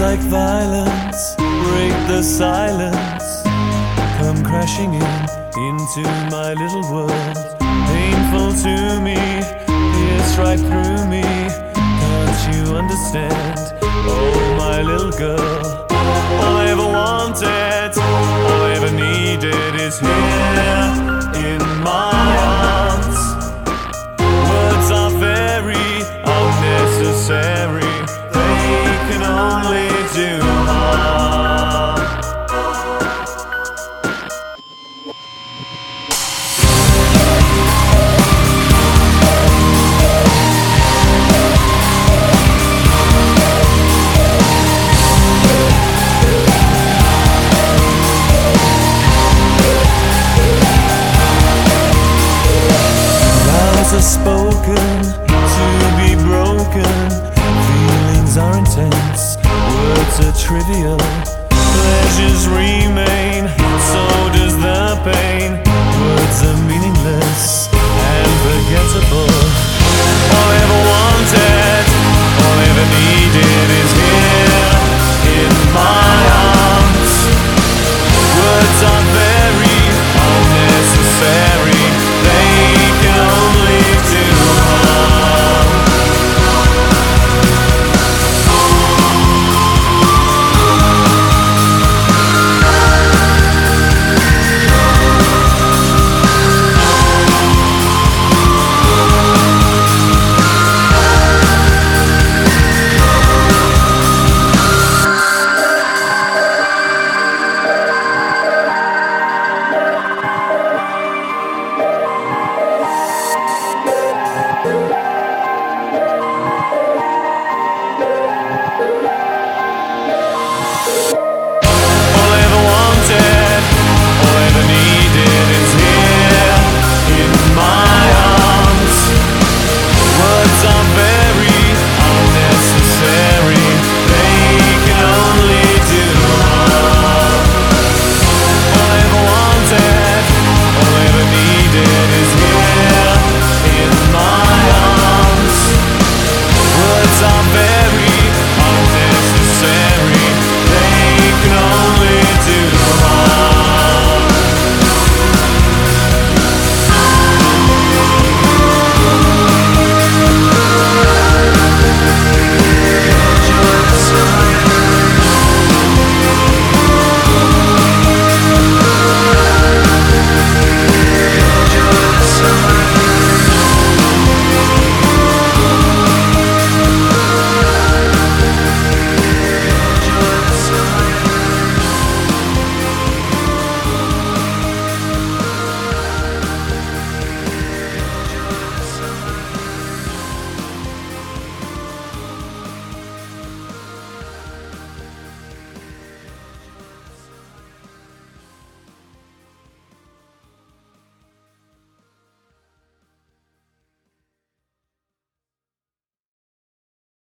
like violence break the silence, come crashing into my little world. Painful to me, pierce right through me. Can't you understand? Oh, my little girl. All I ever wanted, all I ever needed is here in my arms. Words are very unnecessary, they can only do harm. Vows are spoken to be broken, feelings are intense, words are trivial, pleasures remain, so does the pain. Words are meaningless and forgettable.